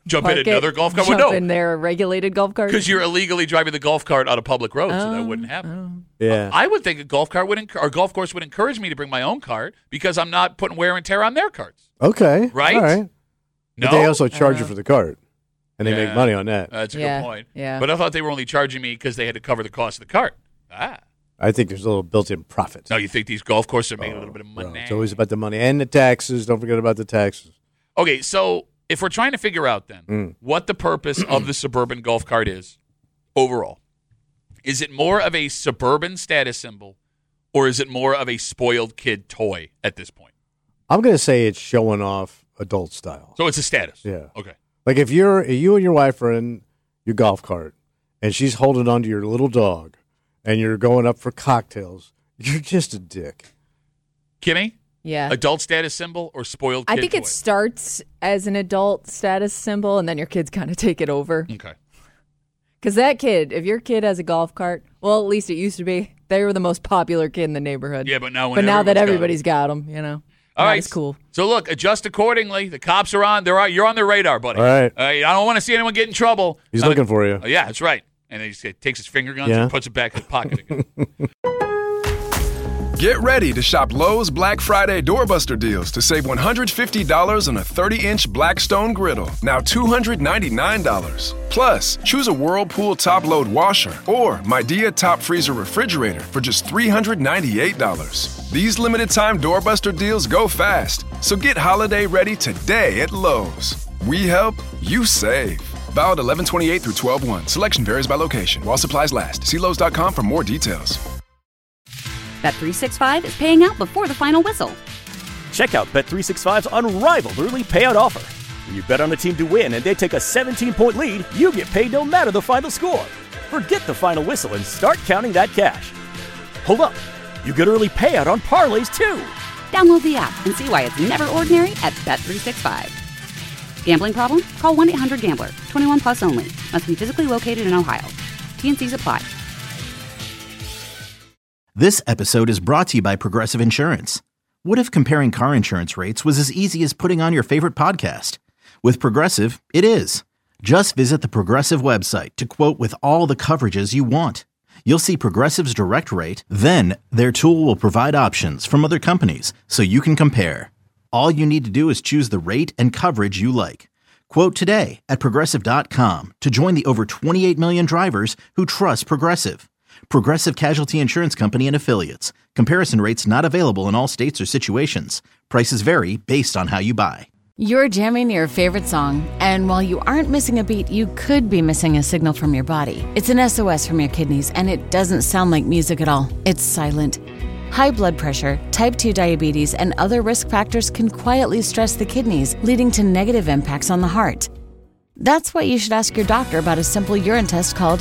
Jump in another golf cart? Jump Well, no. in their regulated golf cart? Because you're illegally driving the golf cart on a public road, so that wouldn't happen. Yeah. I would think a golf cart or golf course would encourage me to bring my own cart because I'm not putting wear and tear on their carts. Okay. Right? All right. No? But they also charge you for the cart, and they make money on that. That's a good point. Yeah. But I thought they were only charging me because they had to cover the cost of the cart. I think there's a little built-in profit. No, you think these golf courses are making a little bit of money? Bro, it's always about the money and the taxes. Don't forget about the taxes. Okay, so if we're trying to figure out then what the purpose of the suburban golf cart is overall, is it more of a suburban status symbol or is it more of a spoiled kid toy at this point? I'm going to say it's showing off adult style. So it's a status? Yeah. Okay. Like if you and your wife are in your golf cart and she's holding onto your little dog and you're going up for cocktails, you're just a dick. Kimmy? Yeah. Adult status symbol or spoiled kid I think toy? it starts as an adult status symbol, and then your kids kind of take it over. Okay. Because that kid, if your kid has a golf cart, well, at least it used to be, they were the most popular kid in the neighborhood. Yeah, but now that everybody's got them, All right, it's cool. So look, adjust accordingly. The cops are on. You're on their radar, buddy. All right. I don't want to see anyone get in trouble. He's looking for you. Yeah, that's right. And he takes his finger guns and puts it back in his pocket again. Get ready to shop Lowe's Black Friday doorbuster deals to save $150 on a 30-inch Blackstone griddle, now $299. Plus, choose a Whirlpool top-load washer or Midea top freezer refrigerator for just $398. These limited-time doorbuster deals go fast, so get holiday ready today at Lowe's. We help, you save. Valid 11/28 through 12/1. Selection varies by location. While supplies last. See Lowe's.com for more details. Bet365 is paying out before the final whistle. Check out Bet365's unrivaled early payout offer. When you bet on a team to win and they take a 17-point lead, you get paid no matter the final score. Forget the final whistle and start counting that cash. Hold up. You get early payout on parlays, too. Download the app and see why it's never ordinary at Bet365. Gambling problem? Call 1-800-GAMBLER. 21 plus only. Must be physically located in Ohio. T&Cs apply. This episode is brought to you by Progressive Insurance. What if comparing car insurance rates was as easy as putting on your favorite podcast? With Progressive, it is. Just visit the Progressive website to quote with all the coverages you want. You'll see Progressive's direct rate, then their tool will provide options from other companies so you can compare. All you need to do is choose the rate and coverage you like. Quote today at Progressive.com to join the over 28 million drivers who trust Progressive. Progressive Casualty Insurance Company and Affiliates. Comparison rates not available in all states or situations. Prices vary based on how you buy. You're jamming your favorite song, and while you aren't missing a beat, you could be missing a signal from your body. It's an SOS from your kidneys, and it doesn't sound like music at all. It's silent. High blood pressure, type 2 diabetes, and other risk factors can quietly stress the kidneys, leading to negative impacts on the heart. That's why you should ask your doctor about a simple urine test called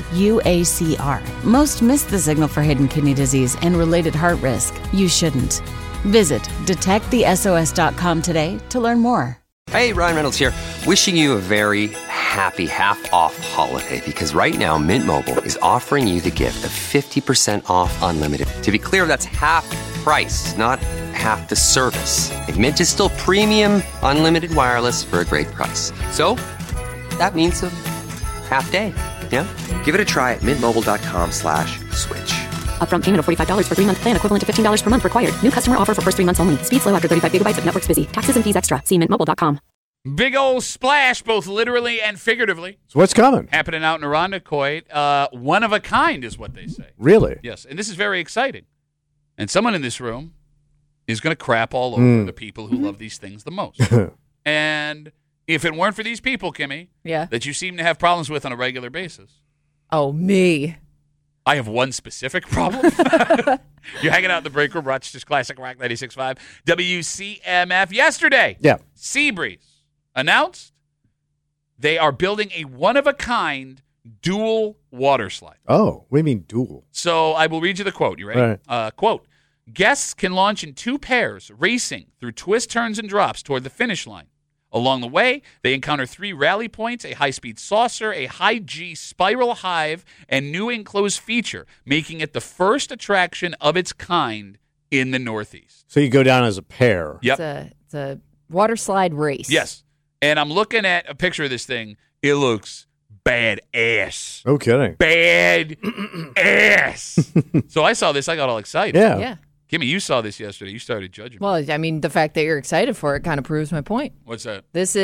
UACR. Most miss the signal for hidden kidney disease and related heart risk. You shouldn't. Visit detectthesos.com today to learn more. Hey, Ryan Reynolds here, wishing you a very happy half-off holiday, because right now Mint Mobile is offering you the gift of 50% off unlimited. To be clear, that's half price, not half the service. And Mint is still premium unlimited wireless for a great price. So that means a half day, yeah? Give it a try at mintmobile.com/switch. Upfront payment of $45 for 3-month plan, equivalent to $15 per month required. New customer offer for first 3 months only. Speed slow after 35 gigabytes if network's busy. Taxes and fees extra. See mintmobile.com. Big old splash, both literally and figuratively. So what's coming? Happening out in Irondequoit. One of a kind is what they say. Really? Yes, and this is very exciting. And someone in this room is going to crap all over the people who love these things the most. And if it weren't for these people, Kimmy, that you seem to have problems with on a regular basis. Oh, me. I have one specific problem. You're hanging out in the break room, Rochester's Classic Rock 96.5, WCMF. Yesterday, Seabreeze announced they are building a one-of-a-kind dual water slide. Oh, what do you mean dual? So I will read you the quote. You ready? All right. Quote, guests can launch in 2 pairs, racing through twists, turns, and drops toward the finish line. Along the way, they encounter 3 rally points, a high-speed saucer, a high-G spiral hive, and new enclosed feature, making it the first attraction of its kind in the Northeast. So you go down as a pair. Yep. It's a water slide race. Yes. And I'm looking at a picture of this thing. It looks badass. No kidding. Bad ass. So I saw this. I got all excited. Yeah. Kimmy, you saw this yesterday. You started judging me. Well, I mean, the fact that you're excited for it kind of proves my point. What's that? This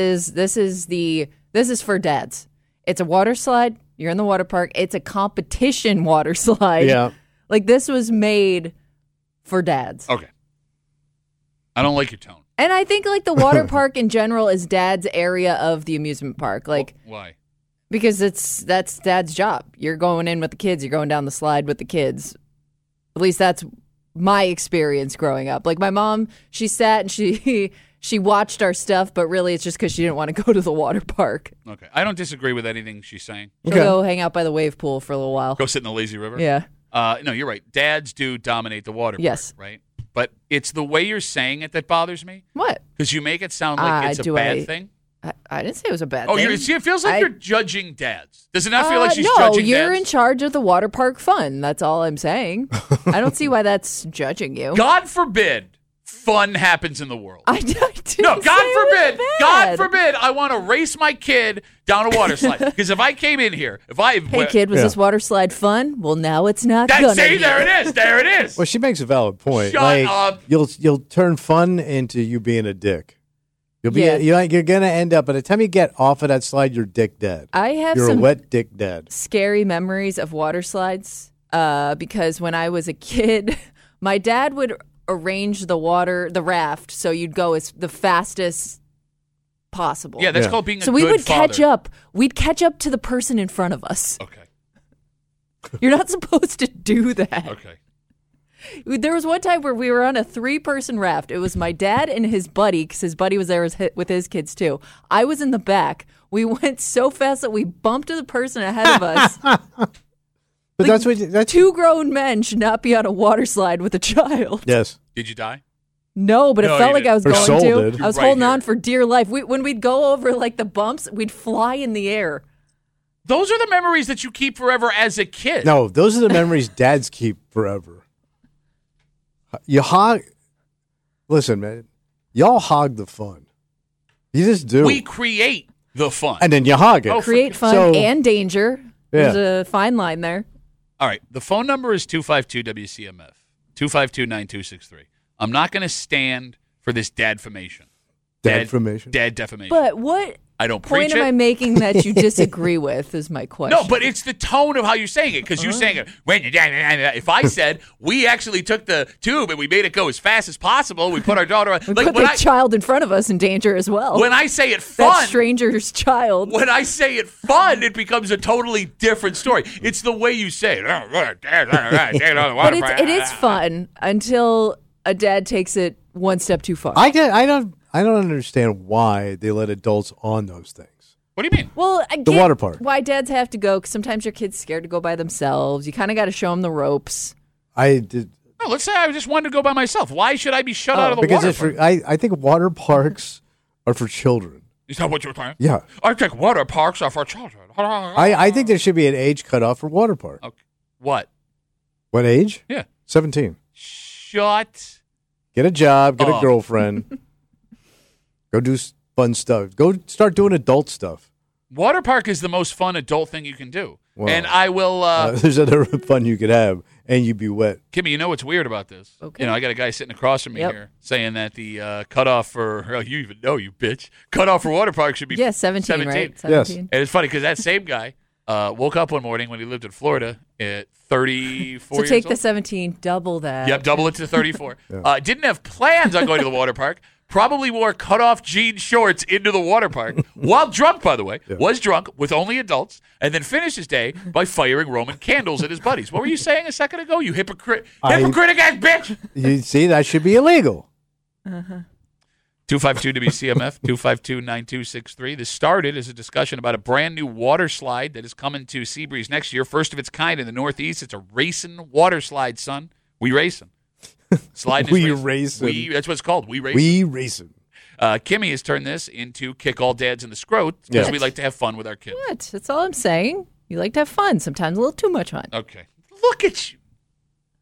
is for dads. It's a water slide. You're in the water park. It's a competition water slide. Yeah. Like, this was made for dads. Okay. I don't like your tone. And I think, like, the water park in general is dad's area of the amusement park. Like, why? Because that's dad's job. You're going in with the kids. You're going down the slide with the kids. At least that's my experience growing up. Like, my mom, she sat and she watched our stuff, but really it's just because she didn't want to go to the water park. Okay. I don't disagree with anything she's saying. She'll go hang out by the wave pool for a little while. Go sit in the lazy river? Yeah. No, you're right. Dads do dominate the water park, yes. right? But it's the way you're saying it that bothers me. What? Because you make it sound like it's a bad thing. I didn't say it was a bad thing. thing. See, it feels like you're judging dads. Does it not feel like she's judging dads? No, you're in charge of the water park fun. That's all I'm saying. I don't see why that's judging you. God forbid fun happens in the world. I didn't No, God forbid. God God forbid I want to race my kid down a water slide. Because if I came in here, Hey, kid, was this water slide fun? Well, now it's not gonna See, be. there it is. There it is. Well, she makes a valid point. Shut up. You'll turn fun into you being a dick. You'll be Yeah. you're gonna end up by the time you get off of that slide, you're dick dead. You're a some wet dick dead. scary memories of water slides because when I was a kid, my dad would arrange the raft, so you'd go as the fastest possible. Yeah, that's called being a So good we would father. catch up. We'd catch up to the person in front of us. Okay. You're not supposed to do that. Okay. There was one time where we were on a 3-person raft. It was my dad and his buddy, because his buddy was there with his kids too. I was in the back. We went so fast that we bumped into the person ahead of us. But that's 2 grown men should not be on a water slide with a child. Yes. Did you die? No, but it felt like I was Her going soul to. did. I was Right holding here. on for dear life. When we'd go over like the bumps, we'd fly in the air. Those are the memories that you keep forever as a kid. No, those are the memories dads keep forever. You hog. Listen, man. Y'all hog the fun. You just do. We create the fun. And then you hog it. Create fun So- and danger. There's a fine line there. All right. The phone number is 252-WCMF, 252-9263. I'm not going to stand for this dadfamation. Dadfamation? Dad defamation. But what I don't point preach am it. I making that you disagree with is my question. No, but it's the tone of how you're saying it, because you're saying it. If I said we actually took the tube and we made it go as fast as possible, we put our daughter on. We Like put when the child in front of us in danger as well. when I say it that fun, stranger's child. when I say it fun, it becomes a totally different story. It's the way you say it. But it is fun until a dad takes it one step too far. I don't understand why they let adults on those things. What do you mean? Well, I The get water park. why dads have to go, because sometimes your kid's scared to go by themselves. You kind of got to show them the ropes. I did No, let's say I just wanted to go by myself. Why should I be shut out of the because water it's park? for, I think water parks are for children. Is that what you're saying? Yeah. I think water parks are for children. I think there should be an age cutoff for water park. Okay. What? What age? Yeah. 17. Shut. Get a job, get a up. girlfriend. Go do fun stuff. Go start doing adult stuff. Water park is the most fun adult thing you can do. Well, and I will. There's other fun you could have, and you'd be wet. Kimmy, you know what's weird about this? Okay. You know, I got a guy sitting across from me Yep. here saying that the cutoff for, well, you even know, you bitch, cutoff for water park should be Yeah, 17, right? 17. Yes. And it's funny because that same guy woke up one morning when he lived in Florida at 34 So years take old. the 17, double that. Yep, double it to 34. Didn't have plans on going to the water park. Probably wore cutoff jean shorts into the water park while drunk, by the way. Was drunk with only adults, and then finished his day by firing Roman candles at his buddies. What were you saying a second ago? You hypocritical ass bitch! You see, that should be illegal. 252-WCMF, 252-9263. This started as a discussion about a brand new water slide that is coming to Seabreeze next year. First of its kind in the Northeast. It's a racing water slide, son. We racing. Sliding We is racing. That's what it's called. We racing. We racing. Kimmy has turned this into kick all dads in the scrot because Yeah. we like to have fun with our kids. What? That's all I'm saying. You like to have fun, sometimes a little too much fun. Okay. Look at you.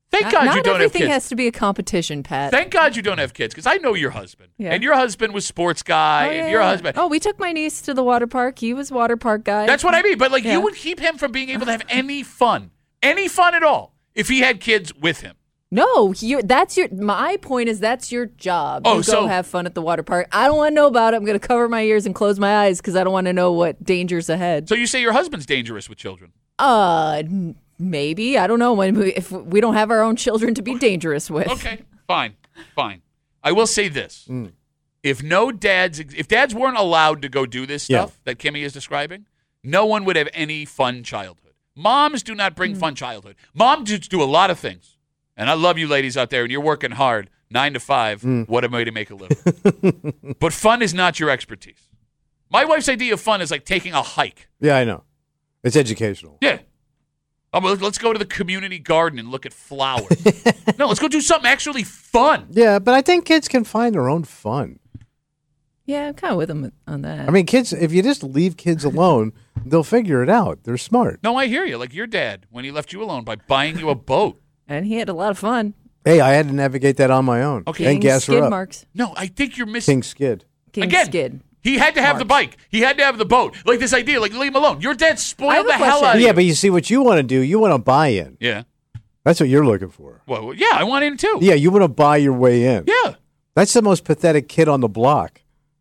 Thank God you don't have kids. Not everything has to be a competition, Pat. Thank God you don't have kids, because I know your husband. Yeah. And your husband was sports guy, and your husband. Oh, we took my niece to the water park. He was water park guy. That's what I mean. But you would keep him from being able to have any fun at all, if he had kids with him. No, my point is that's your job. Oh, go have fun at the water park. I don't want to know about it. I'm going to cover my ears and close my eyes because I don't want to know what danger's ahead. So you say your husband's dangerous with children? Maybe. I don't know if we don't have our own children to be dangerous with. Okay, fine. I will say this. If dads weren't allowed to go do this stuff that Kimmy is describing, no one would have any fun childhood. Moms do not bring fun childhood. Moms do a lot of things. And I love you ladies out there, and you're working hard, 9 to 5. What a way to make a living. But fun is not your expertise. My wife's idea of fun is like taking a hike. Yeah, I know. It's educational. Yeah. Let's go to the community garden and look at flowers. No, let's go do something actually fun. Yeah, but I think kids can find their own fun. Yeah, I'm kind of with them on that. I mean, kids, if you just leave kids alone, they'll figure it out. They're smart. No, I hear you. Like your dad, when he left you alone by buying you a boat. And he had a lot of fun. Hey, I had to navigate that on my own. Okay. And gas her up. Marks. No, I think you're missing. King Skid. Skid. He had to have the bike. He had to have the boat. Like this idea, leave him alone. Your dad spoiled the hell out of you. Yeah, but you see what you want to do. You want to buy in. Yeah. That's what you're looking for. Well, yeah, I want in too. Yeah, you want to buy your way in. Yeah. That's the most pathetic kid on the block.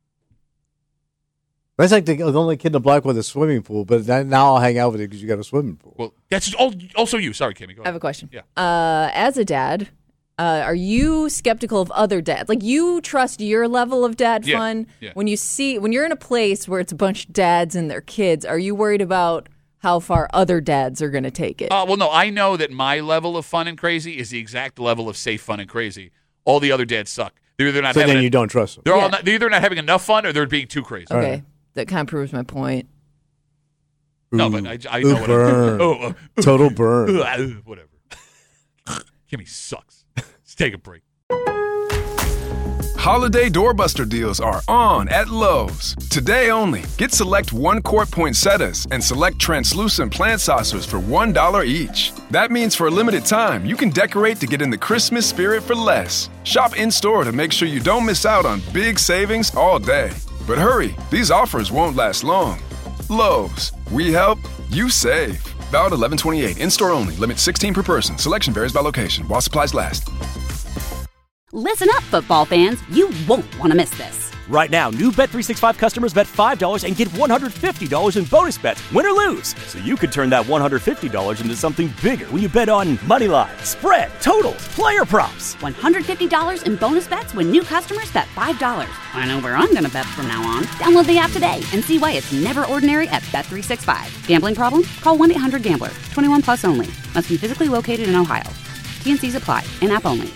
That's like the only kid in the block with a swimming pool, but now I'll hang out with you because you got a swimming pool. Well, that's also you. Sorry, Kimmy. Go ahead. I have a question. Yeah. As a dad, are you skeptical of other dads? Like, you trust your level of dad fun? Yeah. When you're in a place where it's a bunch of dads and their kids, are you worried about how far other dads are going to take it? Well, no. I know that my level of fun and crazy is the exact level of safe, fun, and crazy. All the other dads suck. They're either not so then you don't trust them. They're either not having enough fun or they're being too crazy. Okay. Right. That kind of proves my point. No, but I know what burn. Total burn. Whatever. Kimmy sucks. Let's take a break. Holiday doorbuster deals are on at Lowe's. Today only, get select 1-quart poinsettias and select translucent plant saucers for $1 each. That means for a limited time, you can decorate to get in the Christmas spirit for less. Shop in-store to make sure you don't miss out on big savings all day. But hurry, these offers won't last long. Lowe's, we help, you save. Valid 11/28, in-store only, limit 16 per person. Selection varies by location, while supplies last. Listen up, football fans. You won't want to miss this. Right now, new Bet365 customers bet $5 and get $150 in bonus bets, win or lose. So you could turn that $150 into something bigger when you bet on money line, spread, totals, player props. $150 in bonus bets when new customers bet $5. I know where I'm going to bet from now on. Download the app today and see why it's never ordinary at Bet365. Gambling problem? Call 1-800-GAMBLER. 21 plus only. Must be physically located in Ohio. T&Cs apply. In-app only.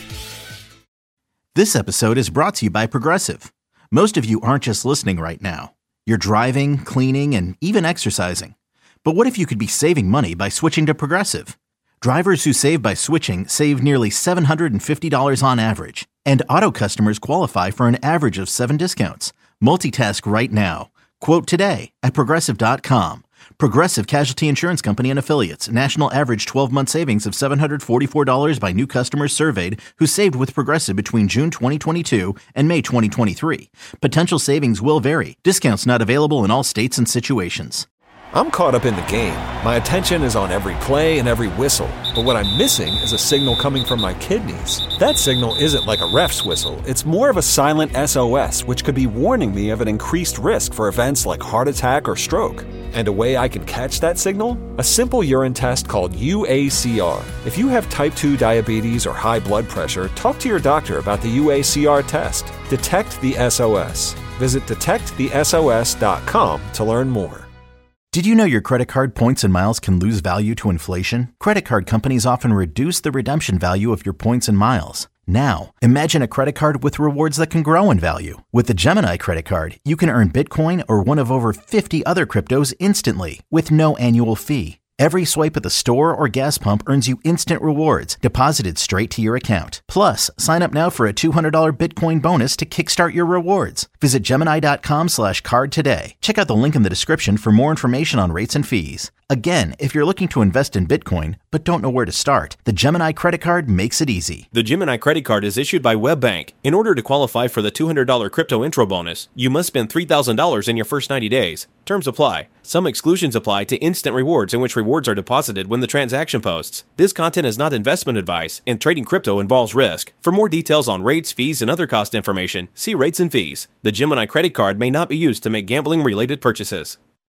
This episode is brought to you by Progressive. Most of you aren't just listening right now. You're driving, cleaning, and even exercising. But what if you could be saving money by switching to Progressive? Drivers who save by switching save nearly $750 on average. And auto customers qualify for an average of 7 discounts. Multitask right now. Quote today at Progressive.com. Progressive Casualty Insurance Company and Affiliates. National average 12-month savings of $744 by new customers surveyed who saved with Progressive between June 2022 and May 2023. Potential savings will vary. Discounts not available in all states and situations. I'm caught up in the game. My attention is on every play and every whistle. But what I'm missing is a signal coming from my kidneys. That signal isn't like a ref's whistle. It's more of a silent SOS, which could be warning me of an increased risk for events like heart attack or stroke. And a way I can catch that signal? A simple urine test called UACR. If you have type 2 diabetes or high blood pressure, talk to your doctor about the UACR test. Detect the SOS. Visit detectthesos.com to learn more. Did you know your credit card points and miles can lose value to inflation? Credit card companies often reduce the redemption value of your points and miles. Now, imagine a credit card with rewards that can grow in value. With the Gemini credit card, you can earn Bitcoin or one of over 50 other cryptos instantly with no annual fee. Every swipe at the store or gas pump earns you instant rewards deposited straight to your account. Plus, sign up now for a $200 Bitcoin bonus to kickstart your rewards. Visit Gemini.com/card today. Check out the link in the description for more information on rates and fees. Again, if you're looking to invest in Bitcoin but don't know where to start, the Gemini Credit Card makes it easy. The Gemini Credit Card is issued by WebBank. In order to qualify for the $200 crypto intro bonus, you must spend $3,000 in your first 90 days. Terms apply. Some exclusions apply to instant rewards, in which rewards are deposited when the transaction posts. This content is not investment advice, and trading crypto involves risk. For more details on rates, fees, and other cost information, see rates and fees. The Gemini Credit Card may not be used to make gambling-related purchases.